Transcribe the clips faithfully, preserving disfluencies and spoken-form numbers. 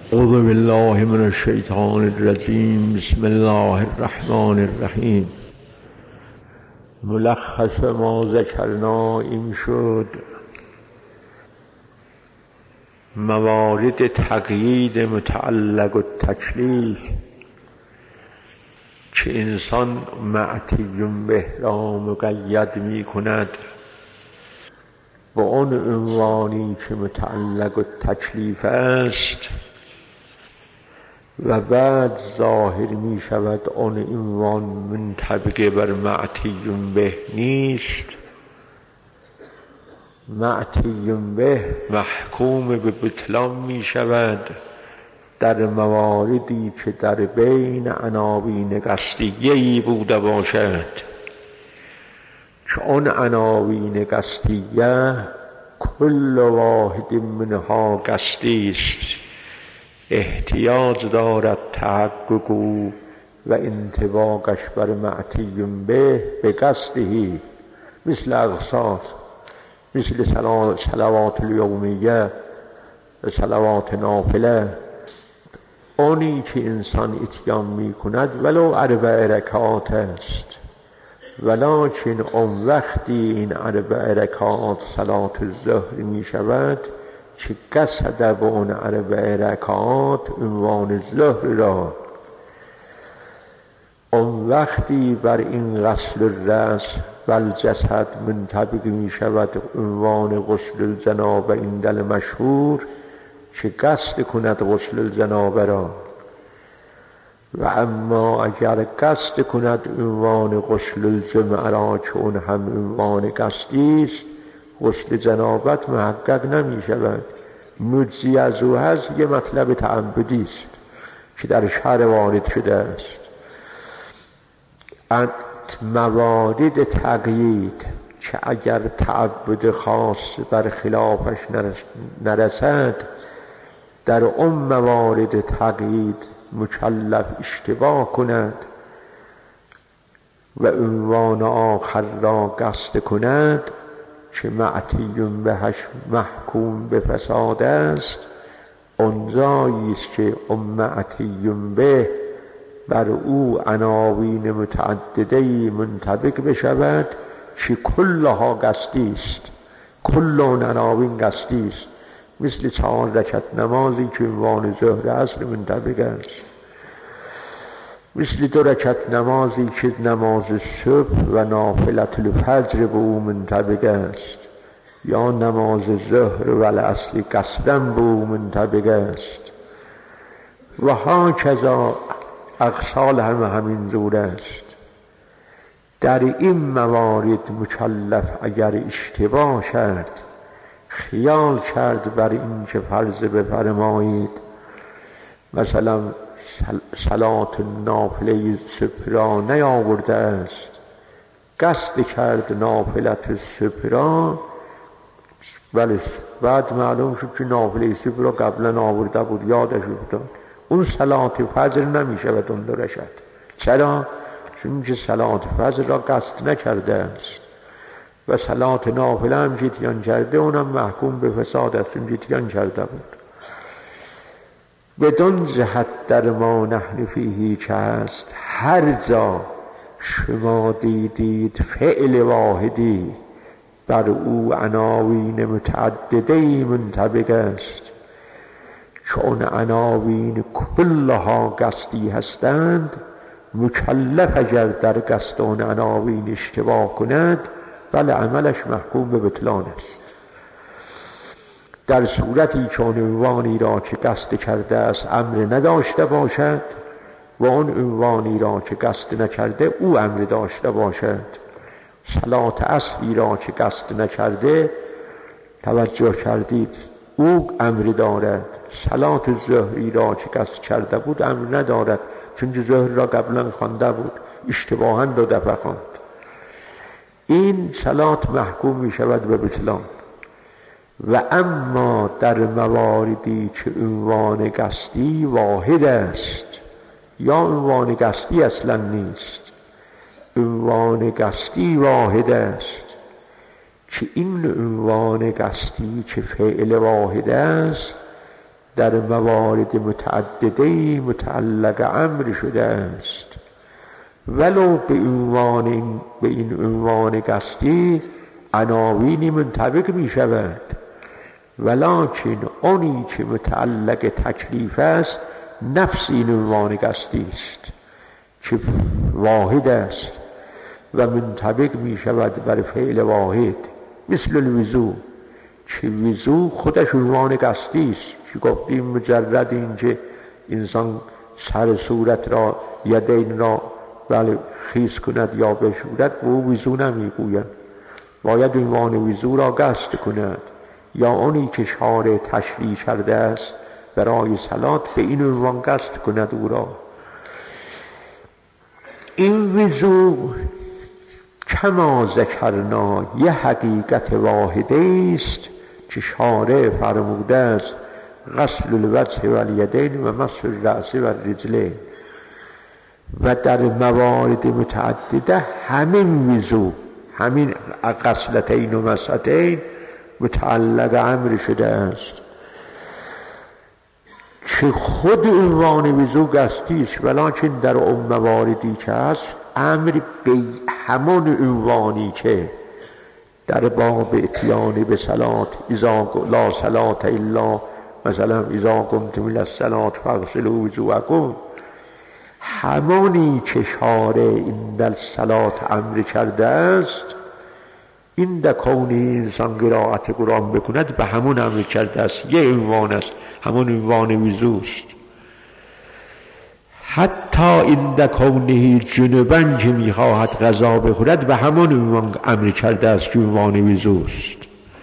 اعوذ بالله من الشیطان الرجیم. بسم الله الرحمن الرحیم. ملخص ما ذکرنا این شد: موارد تقیید متعلق التکلیف که انسان معتیون به را مقید می کند با آن عنوانی که متعلق التکلیف است و بعد ظاهر می شود آن عنوان منطبق بر معتیون به نیست. معتیون به محکوم به بطلان می شود در مواردی که در بین عناوین قصدیه‌ای بوده باشد، که آن عناوین قصدیه کل واحد منها قصدی است، احتیاج دارد تحقق و انطباقش بر معتیون به به قصدهی، مثل اقصاد، مثل صلوات الیومیه و صلوات نافله. آنی که انسان اتیان می کند ولو اربع رکعات است، ولکن آن وقتی این اربع رکعات صلات الظهر می شود که قصد به اون اربع رکعات عنوان ظهر را، آن وقتی بر این غسل الرأس و الجسد منطبق می شود عنوان غسل الجنابه عند المشهور، که قصد کند غسل الجنابه را. و اما اگر قصد کند عنوان غسل الجمعه را که اون هم عنوان قصدی است، غسل جنابت محقق نمی شود. مجزی از او هست یه مطلب تعبدی است که در شرع وارد شده است. موارد تقیید که اگر تعبد خاص بر خلافش نرسد، در اون موارد تقیید مکلف اشتباه کند و عنوان آخر را قصد کند که معتیون بهش محکوم به فساد است، آنجایی است که اون معتیون به بر او عناوین متعدده‌ای منطبق بشود که کلها قصدی است، کل اون عناوین قصدی است. مثل چهار رکعت نمازی که عنوان ظهر عصر منطبق است، مثل دو رکعت نمازی که نماز صبح و نافلة الفجر به او منطبق است، یا نماز ظهر و العصر قصداً به او منطبق است. و هاکذا اقسال هم همین جور است. در این موارد مکلف اگر اشتباه کرد، خیال کرد بر این که فرض بفرمایید مثلا صلات نافله صبح را نیاورده است، قصد کرد نافلت صبح را، ولی بعد معلوم شد که نافله صبح را قبلا آورده بود، یادش افتاد، اون صلات فجر نمی شود اون دو رکعت. چرا؟ چون که صلات فجر را قصد نکرده است و صلات نافله هم که اتیان کرده اونم محکوم به فساد است، این اتیان کرده بود. بدون جهت در ما نحن فیه که هست، هر جا شما دیدید فعل واحدی بر او عناوین متعدده‌ای منطبق است، چون عناوین کلها قصدی هستند، مکلف اگر در قصد اون عناوین اشتباه کند بله عملش محکوم به بطلان است. در صورتی که اون عنوانی را که قصد کرده است امر نداشته باشد و اون عنوانی را که قصد نکرده او امر داشته باشد. صلات عصری را که قصد نکرده، توجه کردید، او امر دارد. صلات ظهری را که قصد کرده بود امر ندارد، چون ظهر را قبلا خوانده بود، اشتباهاً دو دفعه خواند. این صلات محکوم می شود به بطلان. و اما در مواردی که عنوان قصدی واحد است یا عنوان قصدی اصلا نیست، عنوان قصدی واحد است، که این عنوان قصدی که فعل واحد است در موارد متعدده متعلق امر شده است، ولو به عنوان این به این عنوان قصدی عناوینی منطبق می شود، ولکن آنی که متعلق تکلیف است نفس این عنوان قصدی است که واحد است و منطبق می شود بر فعل واحد، مثل الوضو که وضو خودش عنوان قصدی است که گفتیم مجرد این که انسان سر صورت را یدین را بله خیس کند یا بشورد به او وضو نمیگوید، باید عنوان وضو را قصد کند، یا آنی که شارع تشریع کرده است برای صلات به این عنوان قصد کند او را. این وضو کما ذکرنا یه حقیقت واحده است که شارع فرموده است غسل الوجه و الیدین و مسح الرأس و الرجلین، و در موارد متعدده همین وضو همین غسلتین و مسحتین متعلق امر شده است که خود عنوان وضو قصدی است، ولکن در اون مواردی که هست امر به همان عنوانی که در باب اتیان به صلات اذا لا صلات الا مثلا اذا قمتم الی الصلاه فاغسلوا وجوهکم، همانی که شارع این در صلات امر کرده است این در کون انسان قرائت قرآن بکند به همون امر کرده است، یه عنوان است، همون عنوان وضوست. حتی این در کونه جنبا که میخواهد غذا بخورد به همون عنوان امر کرده است که عنوان وضوست.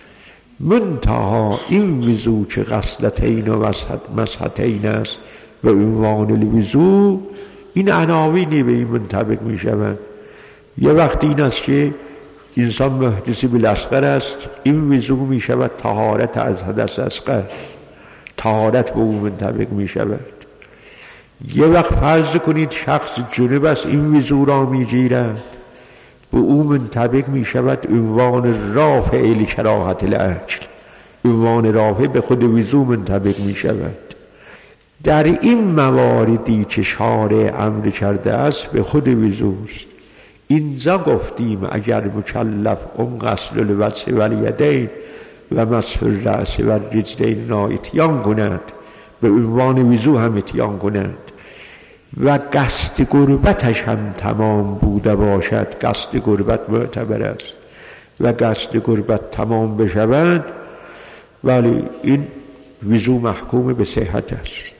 منتها این وضو که غسلتین و مسحتین است و عنوان الوضو، این عناوینی به این منطبق می شود. یه وقت این است که انسان محدث بالاصغر است، این وضو می شود طهارت از حدث اصغر، طهارت به اون منطبق می شود. یه وقت فرض کنید شخص جنب است، این وضو را می گیرد، به اون منطبق می شود عنوان رافع لکراهت الاکل، عنوان رافع به خود وضو منطبق می شود. در این مواردی که شارع امر کرده است به خود وضوست. اینجا گفتیم اگر مکلف اون غسل الوجه و الیدین و مسح الرأس و الرجلین را اتیان کند، به عنوان وضو هم اتیان کند و قصد قربتش هم تمام بوده باشد، قصد قربت معتبر است و قصد قربت تمام بشود، ولی این وضو محکوم به صحت است.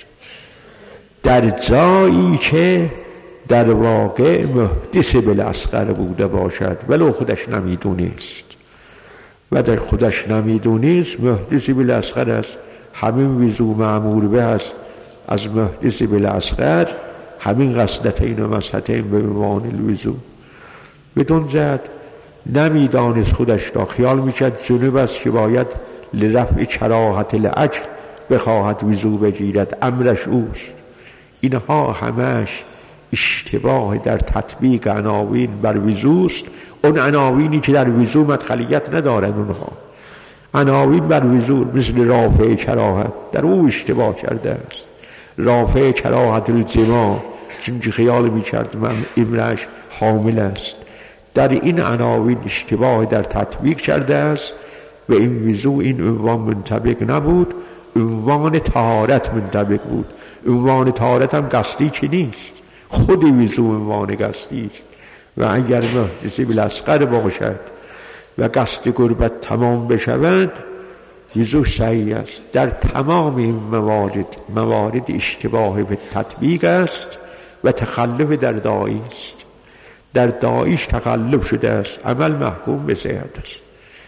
در جایی که در واقع محدث بالاصغر بوده باشد ولو خودش نمیدونست و در خودش نمیدونست محدث بالاصغر است، همین وضو مأمور به است از محدث بالاصغر، همین غسلتین و مسحتین به عنوان الوضو. بدون زد نمیدانست خودش را، خیال میکرد جنب است که باید لرفع کراهت الاکل بخواهد وضو بگیرد، امرش اوست. اینها همش اشتباه در تطبیق عناوین بر وضوست. اون عناوینی که در وضو مدخلیت ندارن، اونها عناوین بر وضو مثل رافع کراهت در او اشتباه کرده است. رافع کراهت الجماع چون که خیال میکرد من امرش حامل است، در این عناوین اشتباه در تطبیق کرده است. به این وضو این عنوان منطبق نبود، عنوان طهارت منطبق بود. عنوان طهارت هم قصدی چی نیست، خود وضو عنوان قصدی است. و اگر محدث بالاصغر باشد و قصد قربت تمام بشود وضو صحیح است. در تمام این موارد موارد اشتباه به تطبیق است و تخلف در داعی است. در داعیش تخلف شده است، عمل محکوم به صحت است.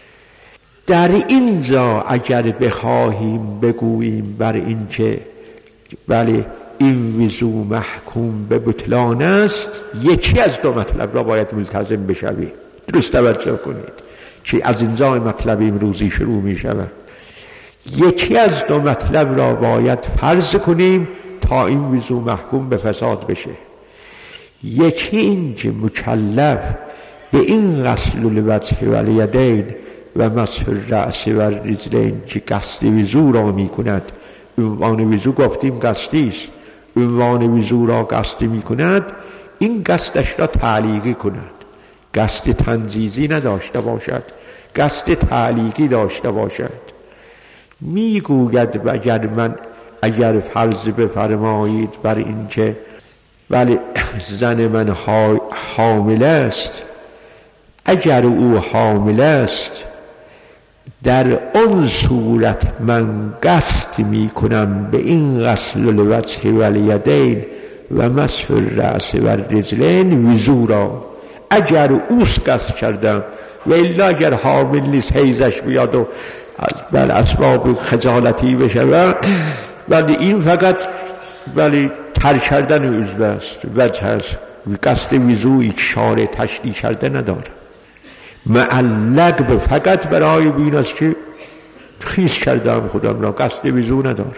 در اینجا اگر بخواهیم بگوییم بر این که بله این وضو محکوم به بطلان است، یکی از دو مطلب را باید ملتزم بشویم. درست توجه کنید که از اینجا مطلب امروزی شروع می شود. یکی از دو مطلب را باید فرض کنیم تا این وضو محکوم به فساد بشه. یکی این که مکلف به این غسل الوجه و الیدین و مسح الرأس و الرجلین که قصد وضو را می کند عنوان وضو گفتیم قصدی است، عنوان وضو را قصد می کند، این قصدش را تعلیقی کند، قصد تنزیزی نداشته باشد، قصد تعلیقی داشته باشد. می گوید اگر من اگر فرض بفرمایید بر این که ولی زن من حامل است، اگر او حامل است در آن صورت من قصد می کنم به این غسل الوجه و الیدین و مسح الرأس و الرجلین وضو را، اگر اوس قصد کردم، و الا اگر حامل نیست حیضش بیاد و بل اسباب خجالتی بشه، ولی این فقط ولی ترک کردن عضو است، وجه است، قصد وضوعی که شارع تشریع کرده نداره. معلق به فقط برای بین است که خیس کردم خودم را، قصد وضو نداره.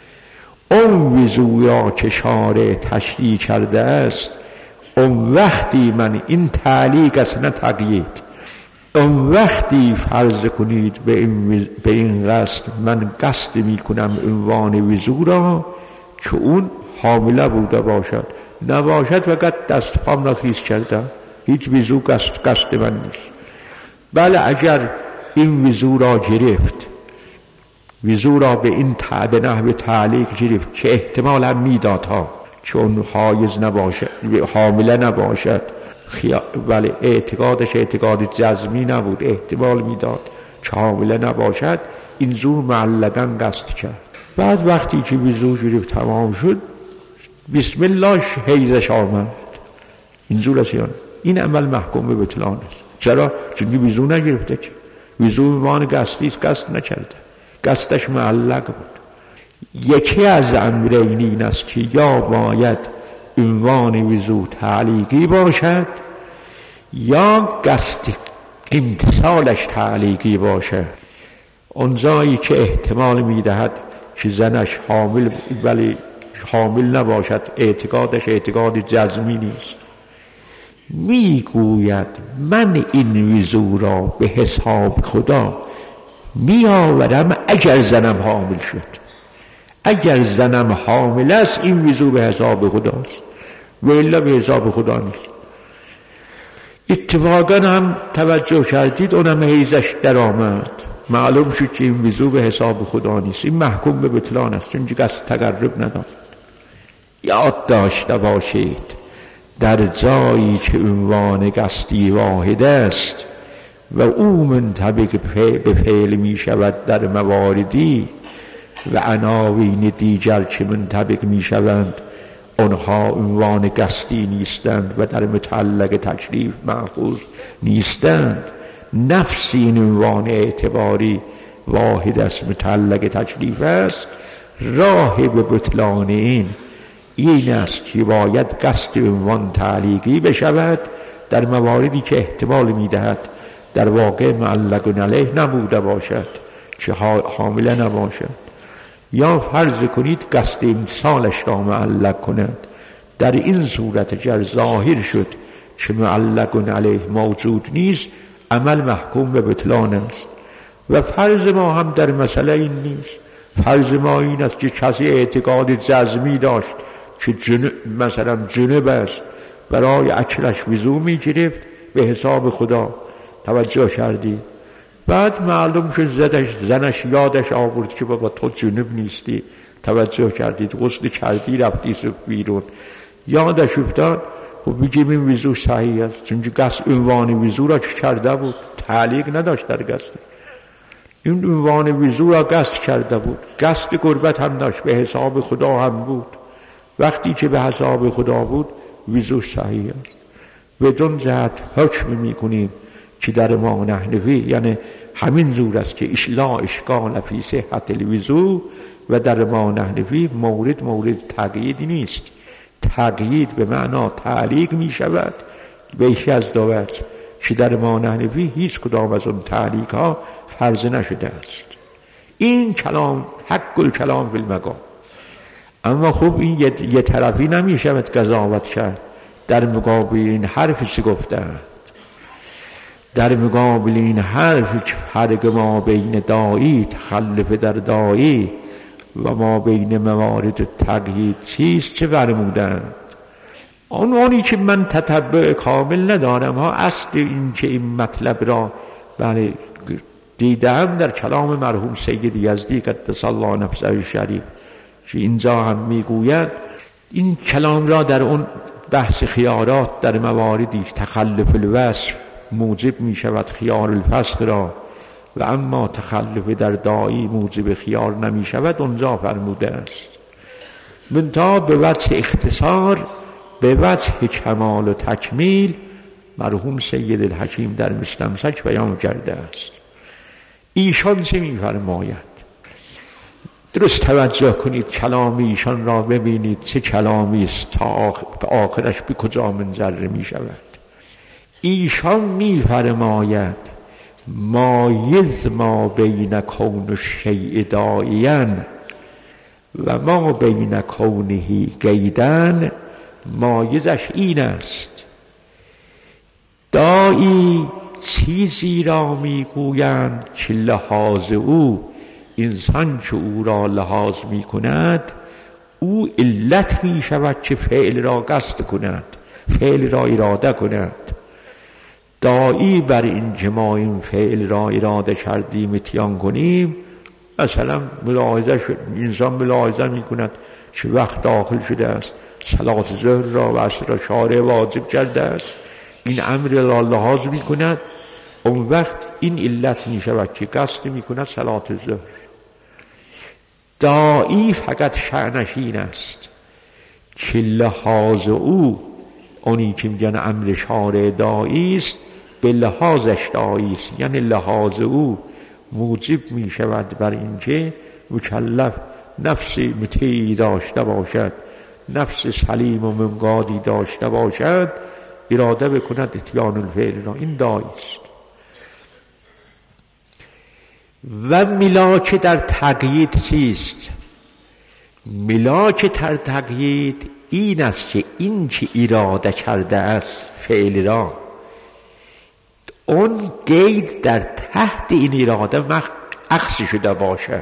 اون وضوعی که شارع تشریع کرده است، اون وقتی من این تعلیق است نه تقیید، اون وقتی فرض کنید به این, به این قصد من قصد می کنم عنوان وضو را که اون حامله بوده باشد، نباشد فقط دست پام را خیس کردم، هیچ وضو قصد, قصد من نیست. بله اگر این وضو را گرفت، وضو را به این به نحو تعلیق گرفت که احتمال هم میداد ها چون حایض نباشد، حامله نباشد، ولی اعتقادش اعتقاد جزمی نبود، احتمال میداد که حامله نباشد، این زور معلقاً قصد کرد. بعد وقتی که وضو گرفت تمام شد، بسم الله حیضش آمد، این زور است. این عمل محکوم به بطلان است. چرا؟ چون وضو نگرفته، که وضو عنوان قصدی است، قصد نکرده، قصدش معلق بود. یکی از امرین این است که یا باید عنوان وضو تعلیقی باشد یا قصد امتصالش تعلیقی باشد. اون جایی که احتمال میدهد که زنش حامل ولی حامل نباشد، اعتقادش اعتقاد جزمی نیست، میگوید من این وضو را به حساب خدا میآورم اگر زنم حامل شد. اگر زنم حامل است این وضو به حساب خداست، و الا به حساب خدا نیست. اتفاقا هم توجه کردید اونم حیضش در آمد، معلوم شد که این وضو به حساب خدا نیست، این محکوم به بطلان است، اینجا قصد تقرب ندارد. یاد داشته باشید در جایی که عنوان قصدی واحد است و او منطبق به فعل می شود در مواردی و عناوین دیگر که منطبق می شوند آنها عنوان قصدی نیستند و در متعلق تکلیف مأخوذ نیستند، نفس این عنوان اعتباری واحد است، متعلق تکلیف است. راه به بطلان این این است که باید قصد عنوان تعلیقی بشود در مواردی که احتمال میدهد در واقع معلق علیه نبوده باشد، که حامله نباشد، یا فرض کنید قصد امتصالش را معلق کند. در این صورت اگر ظاهر شد که معلق علیه موجود نیست، عمل محکوم به بطلان است. و فرض ما هم در مسئله این نیست، فرض ما این است که کسی اعتقاد جزمی داشت که جنب مثلا جنب است، برای اکلش وضو می گرفت به حساب خدا، توجه کردی، بعد معلوم شد زدش زنش یادش آورد که بابا تو جنب نیستی، توجه کردید، غسل کردی رفتی صبح بیرون، یادش افتاد، خب بگیم این وضو صحیح است، چون قصد عنوان وضو را که کرده بود، تعلیق نداشت در قصد، این عنوان وضو را قصد کرده بود، قصد قربت هم داشت، به حساب خدا هم بود. وقتی که به حساب خدا بود وضو صحیح است. بدون جهت حکم می کنیم که در ما نحنفی یعنی همین زور است که لا اشکال فی صحت الوضو، و در ما نحنفی مورد مورد تقیید نیست. تقیید به معنا تعلیق می شود به یکی از دو وجه، که در ما نحنفی هیچ کدام از اون تعلیق ها فرض نشده است. این کلام حق الکلام فی المقام. اما خب این یه, یه طرفی نمی شود قضاوت کرد. در مقابل این حرفی چه گفتند؟ در مقابل این حرفی که فرق ما بین دائی تخلف در دائی و ما بین موارد تقیید چیست چه فرمودند؟ عنوانی که من تتبع کامل ندارم ها، اصل این که این مطلب را بله دیدم در کلام مرحوم سید یزدی قدس الله نفسه الشریف که اینجا هم میگوید این کلام را در اون بحث خیارات در مواردی تخلف الوصف موجب می شود خیار الفسق را و اما تخلف در داعی موجب خیار نمی شود اونجا فرموده است. منتها به وجه اختصار به وجه کمال و تکمیل مرحوم سید الحکیم در مستمسک بیان کرده است. ایشان چه می فرماید؟ درست توجه کنید کلام ایشان را ببینید چه کلامی است تا آخرش به کجا منجر می شود. ایشان می فرماید مایز ما بین کون الشیء داعیا و ما بین کونه قیدا، مایزش این است داعی چیزی را میگویند که لحاظ او انسان که او را لحاظ می کند او علت می شود که فعل را قصد کند، فعل را اراده کند. داعی بر این که ما این فعل را اراده کردیم اتیان کنیم، مثلا ملاحظه شد انسان ملاحظه می کند که وقت داخل شده است صلات ظهر را و عصر را شارع واجب کرده است، این امر را لحاظ می کند، اون وقت این علت می شود که قصد می کند صلات ظهر. داعی فقط شأنش این است که لحاظ او اونی که میگن امر شارع داعی است به لحاظش داعی است، یعنی لحاظ او موجب می شود بر اینکه مکلف نفس مطیعی داشته باشد، نفس سلیم و منقادی داشته باشد، اراده بکند اتیان الفعل را، این داعی است. و ملاک در تقیید چیست؟ ملاک در تقیید این است که این که اراده کرده است فعل را، اون قید در تحت این اراده اخذ شده باشد،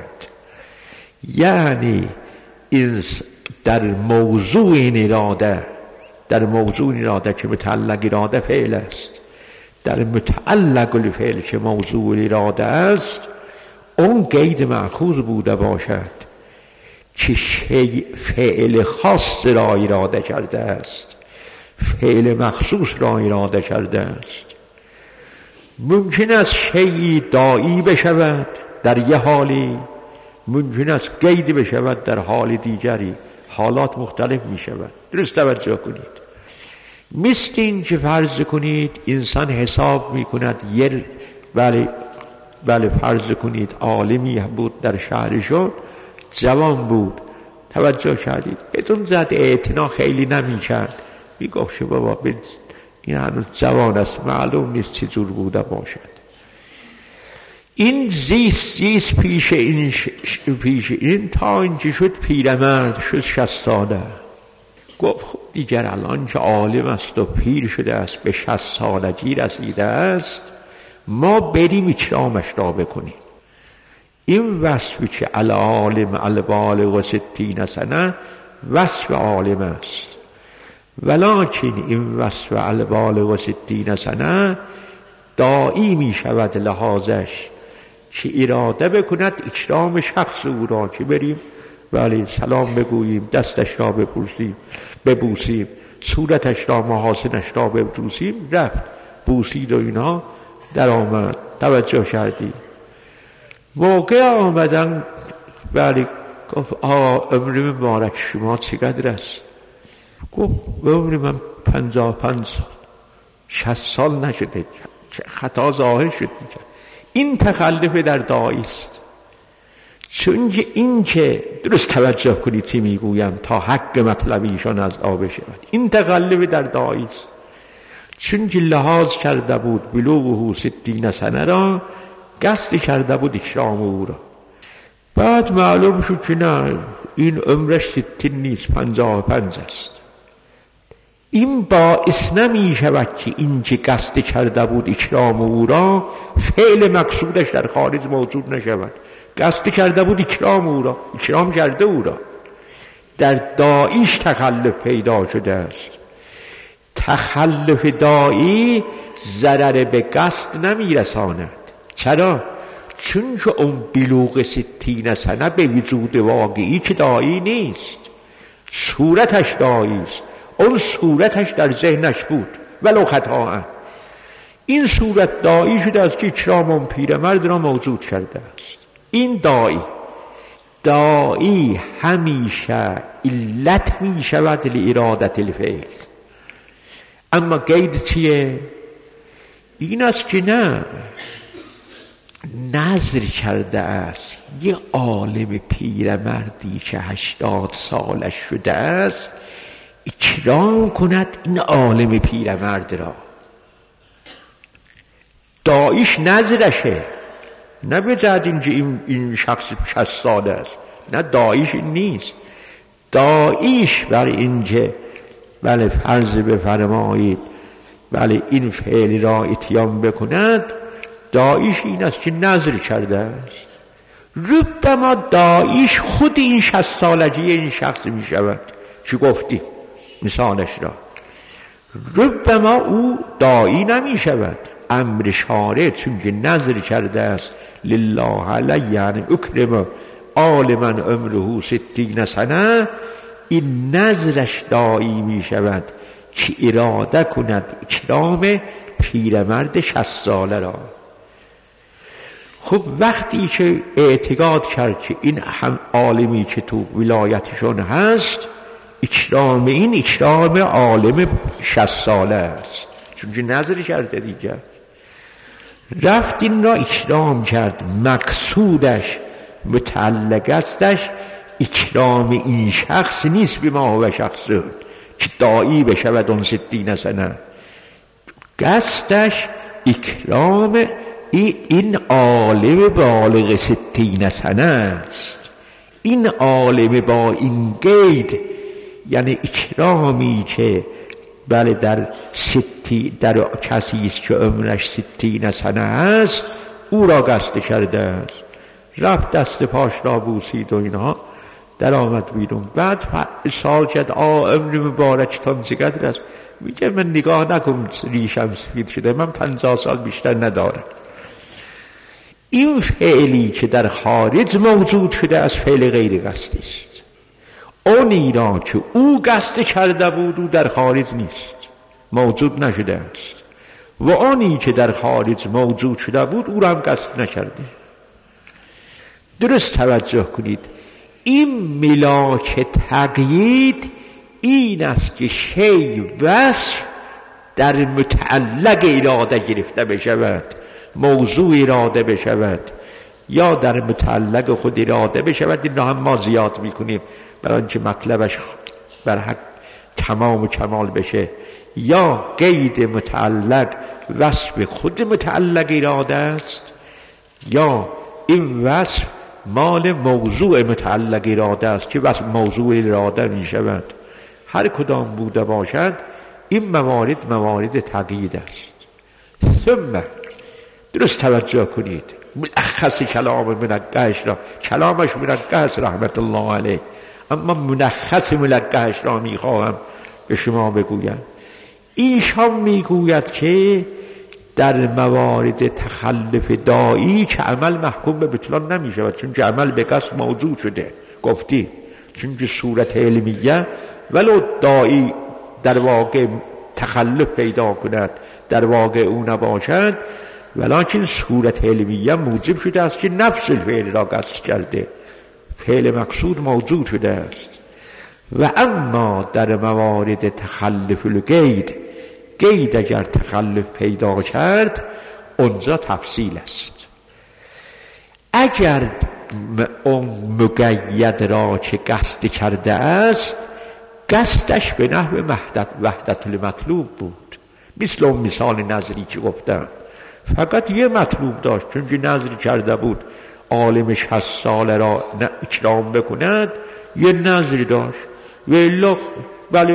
یعنی این در موضوع این اراده، در موضوع این اراده که متعلق اراده فعل است، در متعلق الفعل که موضوع اراده است، اون قید مأخوذ بوده باشد که شیء فعل خاص را اراده کرده است، فعل مخصوص را اراده کرده است. ممکن است شیئی داعی بشود در یه حالی، ممکن است قید بشود در حال دیگری، حالات مختلف می شود. درست توجه کنید. مثل این که فرض کنید انسان حساب می کند یه بله بله فرض کنید عالمی بود در شهرشون، جوان بود، توجه کردید اتون زد اعتنا خیلی نمی کرد، می گفت بابا این هنوز جوان است معلوم نیست چه جور بوده باشد. این زیست زیست پیش این ش... پیش این تا اینکه شد پیرمرد، شد شصت ساله. گفت خب دیگر الان که عالم است و پیر شده است، به شصت سالگی رسیده است، ما بریم اکرامش را بکنیم. این وصفی که العالم البالغ و ستین سنه وصف عالم است، ولکن این وصف البالغ و ستین سنه داعی می شود لحاظش که اراده بکند اکرام شخص او را، که بریم ولی سلام بگوییم، دستش را ببوسیم ببوسیم صورتش را محاسنش را ببوسیم، رفت بوسید و اینا در آمد. توجه کردی موقع آمدن ولی گفت آه عمر مبارک شما چقدر است؟ گفت عمر من پنجاه پنج سال. شصت سال نشده، خطا ظاهر شد. این تخلف در داعی است. چون این که درست توجه کنید چی میگویم تا حق مطلب ایشان از آب شود، این تخلف در داعی است. چون که لحاظ کرده بود بلوغه ستین سنه را، قصد کرده بود اکرام او را، بعد معلوم شد که نه این عمرش ستین نیست، پنجاه و پنج است. این باعث نمی شود که این که قصد کرده بود اکرام او را فعل مقصودش در خارج موجود نشود. قصد کرده بود اکرام او را، اکرام کرده او را، در داعیش تخلف پیدا شده است. تخلف داعی ضرر به قصد نمی رساند. چرا؟ چون که اون بلوغ ستین سنه به وجود واقعی که داعی نیست، صورتش داعی است. اون صورتش در ذهنش بود ولو خطاً. این صورت داعی شده است که اکرام اون پیرمرد را موجود کرده است. این داعی داعی همیشه علت می شود لارادت الفعل. اما قید چیه؟ این است که نه، نظر کرده است یه عالم پیرمردی که هشتاد سالش شده است اکرام کند این عالم پیرمرد را. داعیش نظرشه، نه بجد اینجا این, این شخص شصت ساله است، نه داعیش این نیست. داعیش بر اینجا بله فرض بفرمایید بله این فعل را اتیان بکند، داعیش این است که نظر کرده است. ربما داعیش خود این شصت سالگی این شخص می شود چی گفتی مثالش را. ربما او داعی نمی شود، امر شارع چون که نظر کرده است لله علی یعنی اکرم عالما عمره ستین سنه، این نظرش داعی می شود که اراده کند اکرام پیرمرد شصت ساله را. خب وقتی که اعتقاد کرد که این هم عالمی که تو ولایتشون هست، اکرام این اکرام عالم شصت ساله است، چون که نظر کرده دیگه، رفت این را اکرام کرد. مقصودش متعلق استش اکرام این شخص نیست به ما و شخص که داعی بشود اون ستین سنه، قصدش اکرام این عالم بالغ ستین سنه است. این عالم با این قید یعنی اکرامی که بله در ستی در کسی است که عمرش ستین سنه است او را قصد کرده است. رفت دست پاش را بوسید و اینها در آمد بیرون. بعد سال کرد آ عمر مبارکتان چقدر است؟ میگه من نگاه نکن ریشم سفید شده، من پنجاه سال بیشتر ندارم. این فعلی که در خارج موجود شده از فعل غیر قصدی است. اونی را که او قصد کرده بود او در خارج نیست، موجود نشده است، و اونی که در خارج موجود شده بود او را هم قصد نکرده. درست توجه کنید. این ملاک تقیید این است که شی وصف در متعلق اراده گرفته بشود، موضوع اراده بشود، یا در متعلق خود اراده بشود. این را هم ما زیاد میکنیم برای اینکه مطلبش بر حق تمام و کمال بشه. یا قید متعلق وصف خود متعلق اراده است، یا این وصف مال موضوع متعلق اراده است که وصف موضوع اراده می شود. هر کدام بوده باشد این موارد موارد تقیید است. ثم درست توجه کنید، ملخص کلام منقهش را، کلامش منقهش رحمت الله علیه، اما ملخص منقهش را می خواهم به شما بگویم. ایشان می گوید که در موارد تخلف داعی که عمل محکوم به بطلان نمی شود، چون که عمل به قصد موجود شده گفتی، چون که صورت علمیه ولو داعی در واقع تخلف پیدا کند در واقع او نباشد، ولیکن صورت علمیه موجب شده است که نفس الفعل را قصد کرده، فعل مقصود موجود شده است. و اما در موارد تخلف القید، قید اگر تخلف پیدا کرد اونجا تفصیل است. اگر اون مقید را که قصد کرده است قصدش به نحو وحدت وحدت المطلوب بود، مثل اون مثال نظری که گفتم، فقط یه مطلوب داشت، چون که نظر کرده بود عالم شصت ساله را اکرام بکند، یه نظر داشت. ولی بله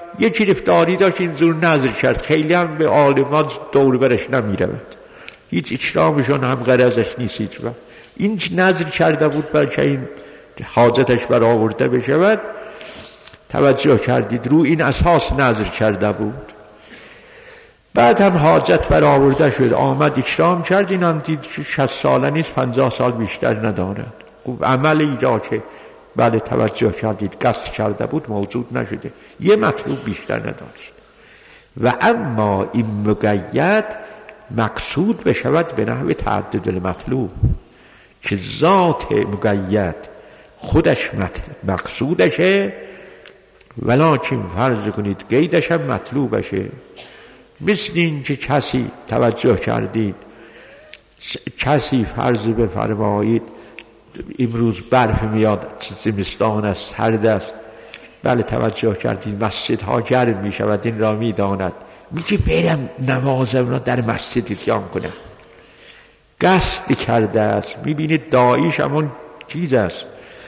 یه گرفتاری داشت این زور نظر کرد، خیلی هم به عالمان دور برش نمیرود، هیچ اکرامشون هم غرضش نیست هیچ وقت. این نظر کرده بود بلکه این حاجتش برآورده بشود، توجه کردید رو این اساس نظر کرده بود. بعد هم حاجت برآورده شد، آمد اکرام کرد، این هم دید که شصت ساله نیست، پنجاه سال بیشتر ندارد. خوب عمل ایجا که بله توجه کردید قصد کرده بود موجود نشده، یه مطلوب بیشتر نداشت. و اما این مقید مقصود بشود به نحو تعدد المطلوب، که ذات مقید خودش مقصودشه ولکن فرض کنید قیدش هم مطلوبشه. مثل این که کسی توجه کردید کسی فرض بفرمایید امروز برف میاد، زمستان است، سرد است، بله توجه کردید مسجد ها گرم می شود، این را می داند، میگه برم نمازم را در مسجد اتیان کنم، قصد کرده است. میبینید داعیش همون چیز است،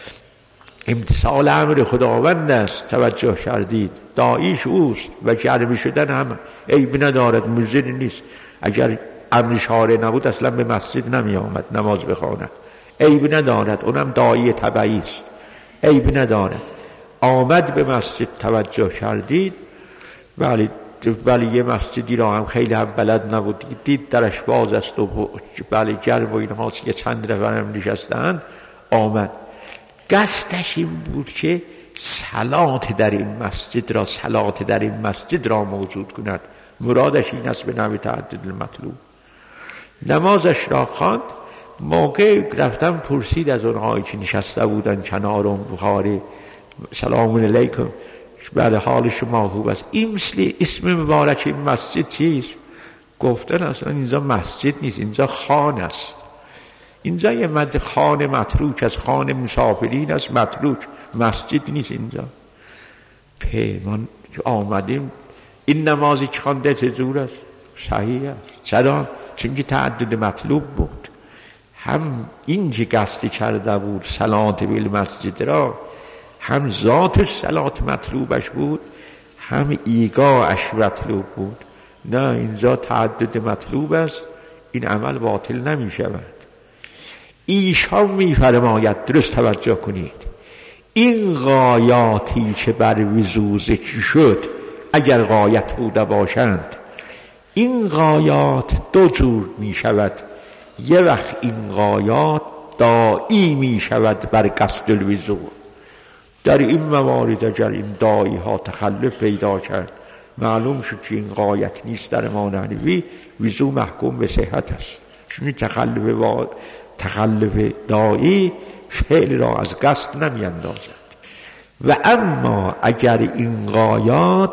امتثال امر خداوند است، توجه کردید داعیش اوست و گرمی شدن هم عیب ندارد، مضر نیست. اگر امر شارع نبود اصلا به مسجد نمی آمد نماز بخواند، عیب ندارد، اونم داعی تبعی است، عیب ندارد. آمد به مسجد، توجه کردید ولی ولی یه مسجدی را هم خیلی هم بلد نبود، دید درش باز است و بله گرم و اینها که چند نفر هم نشستند، آمد قصدش این بود که صلات در این مسجد را صلات در این مسجد را موجود کند، مرادش این است به نحو تعدد المطلوب. نمازش را خواند، موقع رفتم پرسید از اونهایی که نشسته بودن کنارم، بخاری سلام علیکم، بله حال شما خوب است، این مثل اسم مبارک این مسجد چیست؟ گفتن اصلا اینجا مسجد نیست، اینجا خانه است، اینجا یه مد خانه متروک از خانه مسافرین است، متروک مسجد نیست اینجا. پیمان آمدیم این نمازی که خوانده چجور است؟ صحیح است. چرا؟ چون که تعدد مطلوب بود، هم این که قصد کرده بود صلات بالمسجد را، هم ذات صلات مطلوبش بود، هم ایگاش مطلوب بود. نه اینجا تعدد مطلوب است، این عمل باطل نمی شود. ایشان می فرماید، درست توجه کنید، این غایاتی که بر وضو ذکر شد اگر غایت بوده باشند، این غایات دو جور می شود. یه وقت این غایات دائی می شود بر قصد الوضو، در این موارد اگر این دائی ها تخلف پیدا کرد، معلوم شد که این غایت نیست، در ما نحوی وضو محکوم به صحت است، چون تخلف و تخلف دائی فعل را از قصد نمی اندازد. و اما اگر این غایات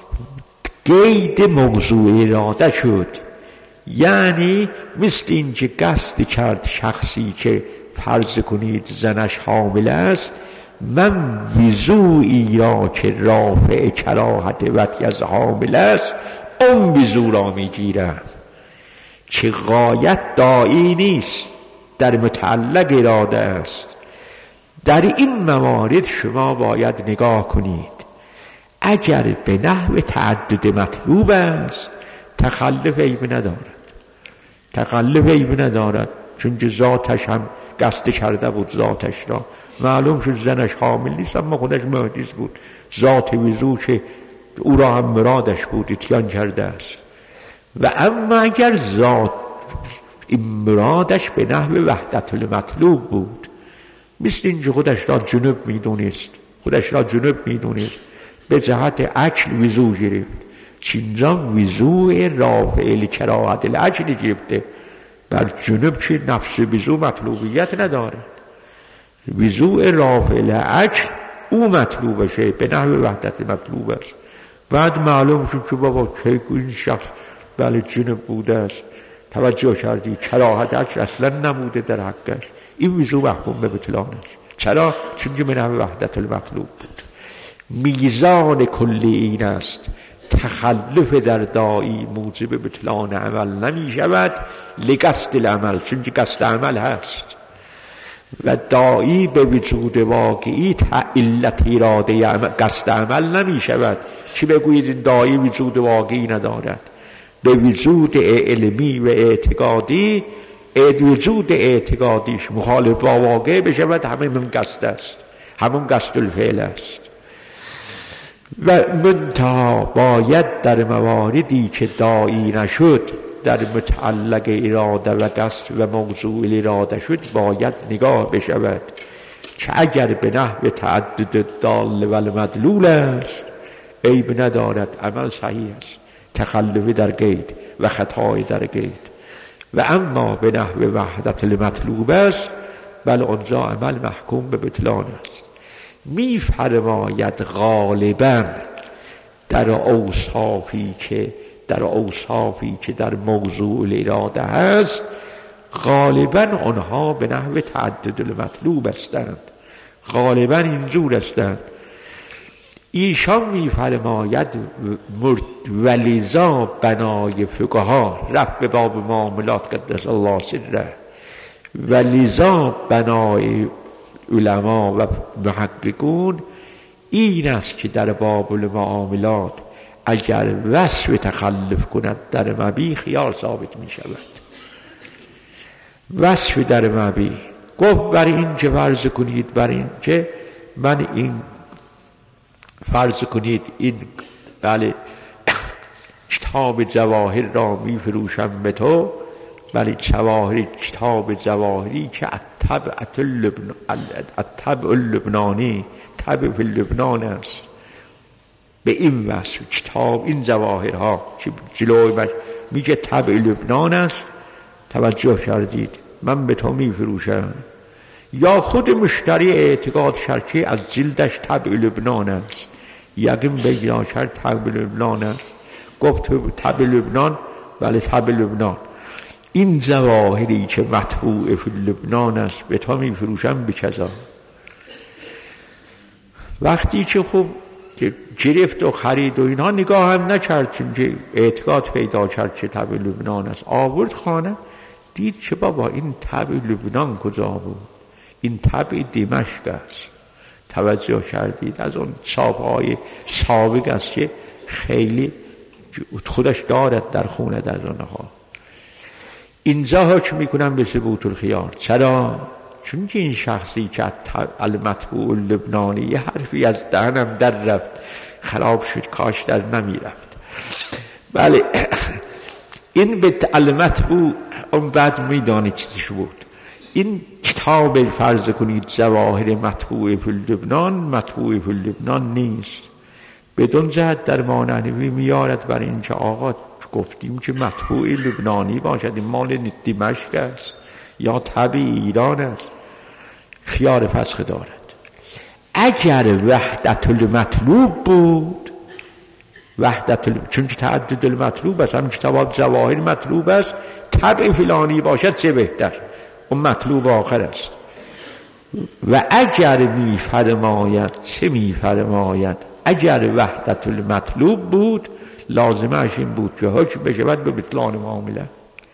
قید موضوع اراده شد، یعنی مثل این که قصد کرد شخصی که فرض کنید زنش حامل است، من وضوئی را که رافع کراهت وطی از حامل است اون وضو را می گیرم، که غایت دائی نیست، در متعلق اراده است. در این موارد شما باید نگاه کنید، اگر به نحو تعدد مطلوب است تخلف عیب ندارد، تخلف عیب ندارد، چون ذاتش هم قصد کرده بود، ذاتش را معلوم شد زنش حامل نیست اما خودش محدث بود، ذات وضو که او را هم مرادش بود اتیان کرده است. و اما اگر ذات این مرادش به نحو وحدت المطلوب بود، مثل اینکه خودش را جنب میدونست، خودش را جنب میدونست به جهت اکل وضو گرفت، چینجا وضوع رافع لکراهت الاکل گرفته، بر جنب که نفس وضو مطلوبیت نداره، وضوع رافع الاکل او مطلوبشه، به نحو وحدت مطلوب است. بعد معلوم شد که بابا که این شخص بله جنب بوده است، توجه کردی کراهت اکل اصلا نموده در حقش، این وضو محکوم به بطلان است. چرا؟ چون که به نحو وحدت المطلوب بود. میزان کلی این است، تخلف در دائی موجب بطلان عمل نمی شود لقصد العمل، چون که قصد عمل هست. و داعی به وجود واقعی علت اراده قصد عمل نمی شود. چی بگویید این داعی وجود واقعی ندارد؟ به وجود علمی و اعتقادی، وجود اعتقادیش مخالف با واقع بشود، همین قصد است، همون قصد الفعل است. و منتها باید در مواردی که داعی نشد، در متعلق اراده و قصد و موضوع اراده شد، باید نگاه بشود که اگر به نحو تعدد دال و المدلول است عیب ندارد، عمل صحیح است، تخلفی در قید و خطای در قید. و اما به نحو وحدت المطلوب است، بل آنجا عمل محکوم به بطلان است. می فرماید غالبا در اوصافی که در اوصافی که در موضوع الاراده هست، غالبا آنها به نحو تعدد المطلوب هستند، غالبا اینجور هستند. ایشان می فرماید ولذا بنای فقها، رفت به باب معاملات قدس الله سره، ولذا بنای علما و محققون این است که در باب المعاملات اگر وصف تخلف کند در مبیح خیال ثابت می شود. وصف در مبیح گفت برای این که فرض کنید، برای این که من این فرض کنید این بله کتاب جواهر را می فروشم به تو، بله جواهر کتاب جواهری که الطبع اللبن... الطبع اللبنانی، طبع فی لبنان است، به این وصف کتاب این جواهرها که جلوی میگه طبع لبنان است، توجه کردید، من به تو می فروشم. یا خود مشتری اعتقاد شرکی از جلدش طبع لبنان است، یقین بگیرا شر طبع لبنان است، گفت طبع لبنان، بله طبع لبنان، این جواهری که مطبوع فی لبنان است به تو می فروشم به کذا. وقتی که خوب گرفت و خرید و اینها نگاه هم نکرد، چون که اعتقاد پیدا کرد که طبع لبنان است، آورد خانه، دید که بابا این طبع لبنان کجا بود؟ این طبع دمشق است. توجه کردید؟ از اون چاپ‌های سابق است که خیلی خودش دارد در خونه در اونها. اینجا حکم میکنم به ثبوت الخیار. چرا؟ چون که این شخصی که المطبوع اللبنانی، یه حرفی از دهنم در رفت، خراب شد، کاش در نمی رفت. بله این به المطبوع اون بعد میدانی چیزش بود. این کتاب فرض کنید جواهر مطبوع فی لبنان، مطبوع فی لبنان نیست. بدون جهت در مانوی میارد بر این که آقا گفتیم که مطبوع لبنانی باشد، این مال دمشق است یا طبع ایران است، خیار فسخ دارد. اگر وحدت المطلوب بود، وحدت الم... چون که تعدد المطلوب است، هم کتاب جواهر مطلوب است، طبع فلانی باشد چه بهتر، اون مطلوب آخر است. و اگر می فرماید، چه می فرماید، اگر وحدت المطلوب بود لازمش این بود که حکم بشود به بطلان معامله.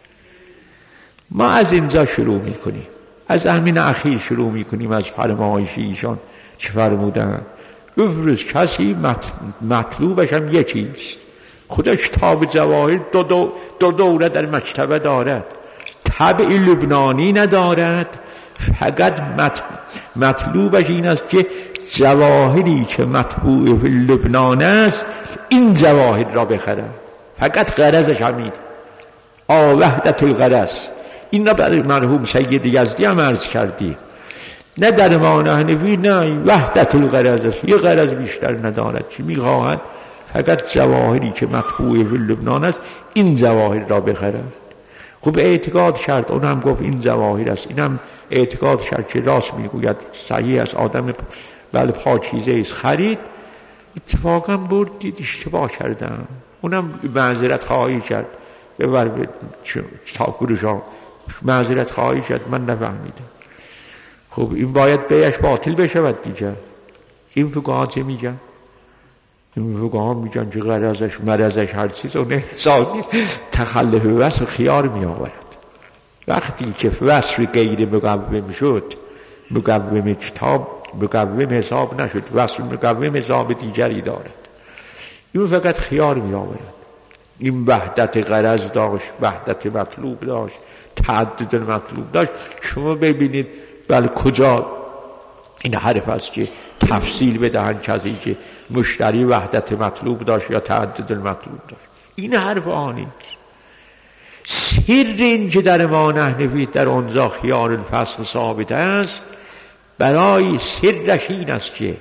ما از اینجا شروع می کنیم، از همین اخیر شروع می کنیم، از فرمایش ایشان چه فرمودن. افرض کسی مطلوبش هم یکیست، خودش کتاب جواهر دو, دو, دو دوره در مکتبه دارد، طبع لبنانی ندارد، فقط مطلوبش این است که جواهری که مطبوع فی لبنان است این جواهر را بخرد، فقط غرضش همین، آ وحدت الغرض. این را برای مرحوم سید یزدی هم عرض کردیم، نه در ما نحنفی، نه وحدت الغرض است، یه غرض بیشتر ندارد، چی میخواهد؟ فقط جواهری که مطبوع فی لبنان است این جواهر را بخرد. خب اعتقاد شرط، اون هم گفت این جواهر است، این هم اعتقاد شرط که راست میگوید، صحیح است، آدم بله پاکیزه است، خرید. اتفاقا برد دید اشتباه کردم، اونم معذرت خواهی کرد، ببر به فروش ها معذرت خواهی کرد، من نفهمیدم. خب این باید بیش باطل بشود دیگه. این فقها چه میگن؟ این فقها میگن که غرضش مرضش هر چیز اون احسان نیست، تخلف وصف خیار می آورد. وقتی که وصف غیر مقوم شد مقوم کتاب مقوم حساب نشد، وصف مقوم حساب دیگری دارد. این فقط خیار می آورد. این وحدت غرض داشت، وحدت مطلوب داشت، تعدد مطلوب داشت. شما ببینید بله کجا این حرف است که تفصیل بدهند کسی که مشتری وحدت مطلوب داشت یا تعدد مطلوب داشت. این حرف آنی سر این که در ما نحنفی در آنجا خیار الفصل ثابت است، برای سرش این است که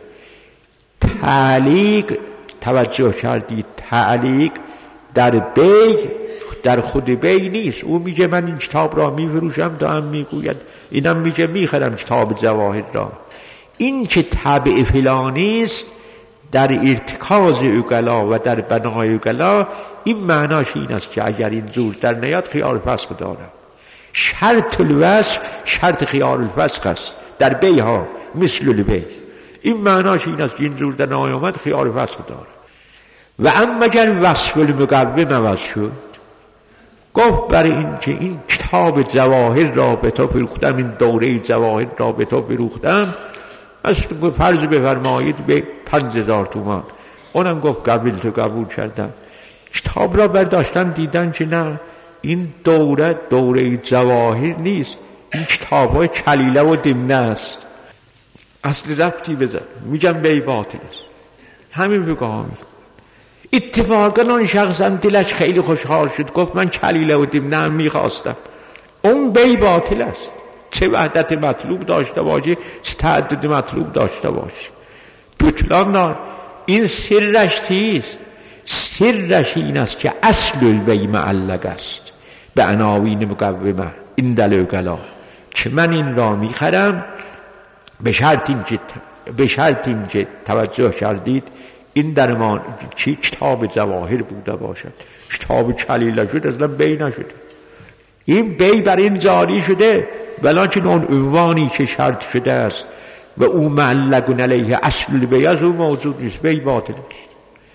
تعلیق، توجه کردید، تعلیق در بی در خود بی نیست. او میگه من این کتاب را میفروشم، تا هم میگوید اینم میگه میخرم کتاب جواهر را. این که طبع فلانی است در ارتکاز اوگلا و در بنای اوگلا، این معناش این است که اگر این زور در نیاد خیار الفسق دارم. شرط الوصف شرط خیار الفسق است در بی ها مثل البی. این معناش این است که این زور در نیامد خیار الفسق دارم. و اما اگر وصف المقوم عوض شد، گفت برای این که این کتاب جواهر را به تو فروختم، این دوره جواهر را به تو فروختم، اصلا فرض بفرمایید به پنج هزار تومان. اونم گفت قبول تو قبول کردم. کتاب را برداشتن دیدن که نه، این دوره دوره جواهر نیست، این کتاب های کلیله و دمنه است، اصل ربطی بزن. میگم بی باطل است. همین بگاه میکن. اتفاقا اون شخصا دلش خیلی خوشحال شد، گفت من کلیله و دمنه هم میخواستم. اون بی باطل است. چه وحدت مطلوب داشته باشه، چه تعدد مطلوب داشته باشه، بطلان دار. این سرش چیست؟ سرش این است که اصل البی معلق است به عناوین مقومه این دلوگلا، که من این را میخرم به شرط این که به شرط این که توجه کردید این در ما چی کتاب جواهر بوده باشد. کتاب کلیله شد اصلا بی نشده. این بی بر این جاری شده، ولیکن اون عنوانی که شرط شده است و او معلق علیه اصل البی از او موجود نیست، بی باطل است.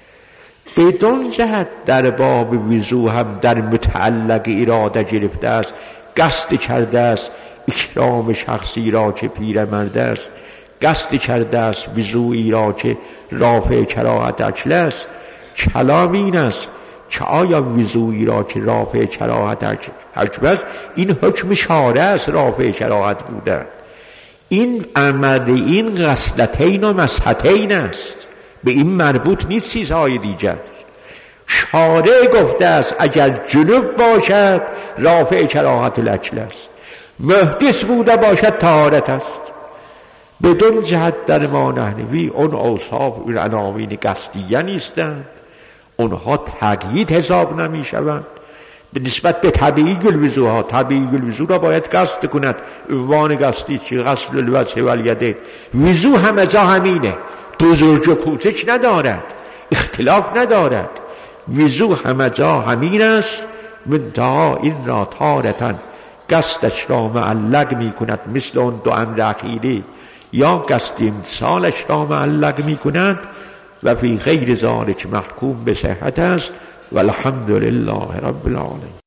بدون جهت در باب وضو هم در متعلق اراده گرفته است، قصد کرده است اکرام شخصی را که پیرمرد است، قصد کرده است وضوئی را که رافع کراهت اکل است. کلام این است که آیا وضوئی را که رافع کراهت اکل است، این حکم شارع است رافع کراهت بودن. این عمل این غسلتین و مسحتین است، به این مربوط نیست چیزهای دیگر. شارع گفته است اگر جنوب باشد رافع کراهت الاکل است، محدث بوده باشد طهارت است. بدون جهت در ما نحنوی اون اوصاف اون عناوین قصدیه نیستند، اونها تقیید حساب نمی شوند به نسبت به طبیعی الوضو ها. طبیعی الوضو را باید قصد کند. عنوان قصدی چی؟ غسل الوجه و الیدین. وضو همه جا همینه، بزرگ و کوچک ندارد، اختلاف ندارد. وضو همه جا همین است، منتها این را تارتن قصدش را معلق می کند مثل اون دو امر اخیری، یا قصد امتثالش را معلق می کند و فی غیر ذالک محکوم به صحت است. والحمد لله رب العالمین.